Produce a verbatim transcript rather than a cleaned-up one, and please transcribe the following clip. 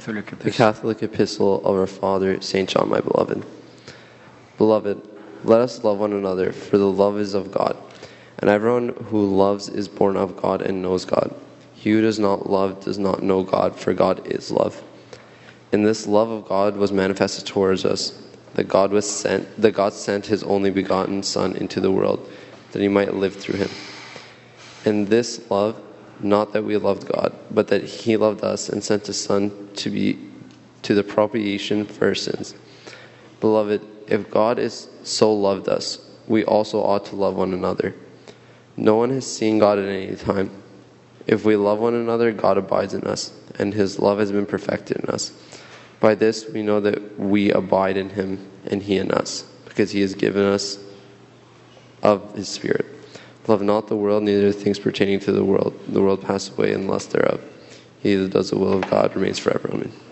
The Catholic Epistle of our Father, Saint John, my beloved. Beloved, let us love one another, for the love is of God. And everyone who loves is born of God and knows God. He who does not love does not know God, for God is love. And this love of God was manifested towards us, that God was sent, that God sent his only begotten Son into the world, that he might live through him. And this love, not that we loved God, but that he loved us and sent his Son to be to the propitiation for our sins. Beloved, if God is so loved us, we also ought to love one another. No one has seen God at any time. If we love one another, God abides in us, and his love has been perfected in us. By this we know that we abide in him, and he in us, because he has given us of his Spirit. Love not the world, neither things pertaining to the world. The world passeth away and lust thereof. He that does the will of God remains forever. Amen.